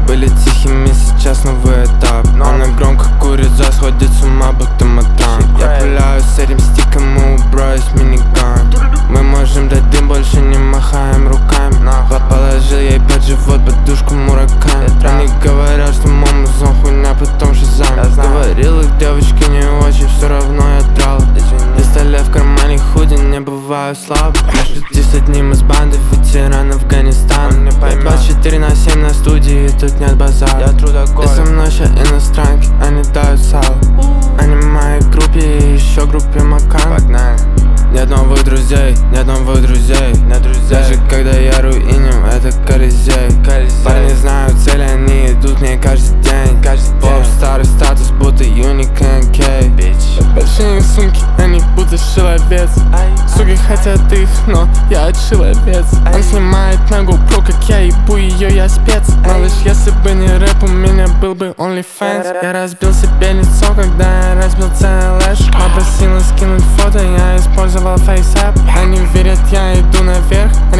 были тихими, сейчас новый этап. Она громко курит, сходит с ума, будто матан. Я пуляю с этим стиком и убраюсь миниган. Мы можем дать дым, больше не махаем руками. Положил ей под живот подушку мураками. Они говорят, что мама зон хуйня, потом шизам. Говорил их девочки не очень, все равно я драл. Пистолет в кармане, худи, не бываю слаб. Жди с одним из банды, ветеран Афганистана. 24/7 на студии, тут нет базара. И со мной ща иностранки, они дают сало. Они в моей группе и еще группе Макан. Нет новых друзей, нет новых друзей. Даже когда я руиним, это Колизей. Парни знают цель, они идут мне каждый день. Поп, старый статус, будто Юник НК. Большие сумки, они будто шиловец. Суки хотят их, но я шиловец. Он снимает на GoPro, как я ебу ее, я спец. Малыш, если бы не рэп, у меня был бы OnlyFans. Я разбил себе лицо, когда я разбил целый лэш. Попросила скинуть фото, я использовал FaceApp. Они верят, я иду наверх,